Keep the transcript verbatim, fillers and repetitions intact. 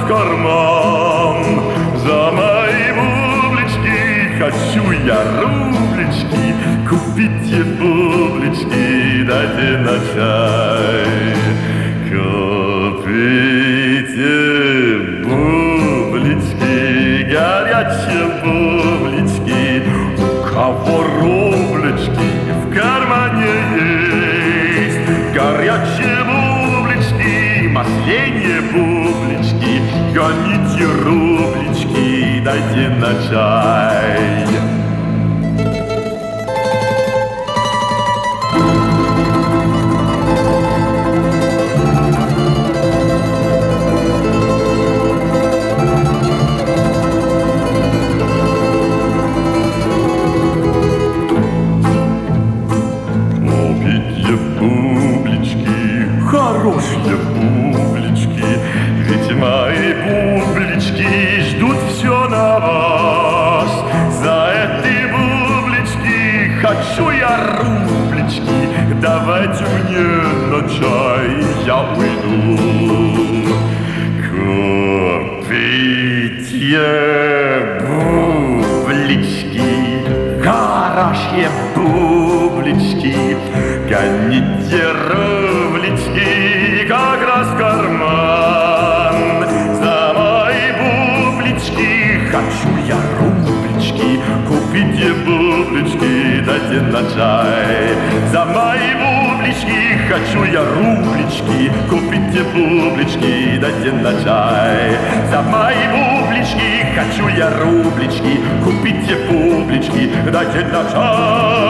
карман. За мои бублички хочу я рублички, купите бублички, дайте на чай. Купите бублички, горячие бублички, у кого рублички в кармане есть. Горячие бублички, масленье бублички, гоните рублички, дайте на чай. Хорошие бублички, ведь мои бублички ждут все на вас. За эти бублички хочу я рублички, давайте мне на чай, я уйду. Купите бублички, хорошие бублички, гоните рублички, как раз в карман. За мои бублички хочу я рублички, купите бублички, дайте на чай. За мои бублички хочу я рублички, купите бублички, дайте на чай. За мои бублички хочу я рублички, купите бублички, дайте на чай.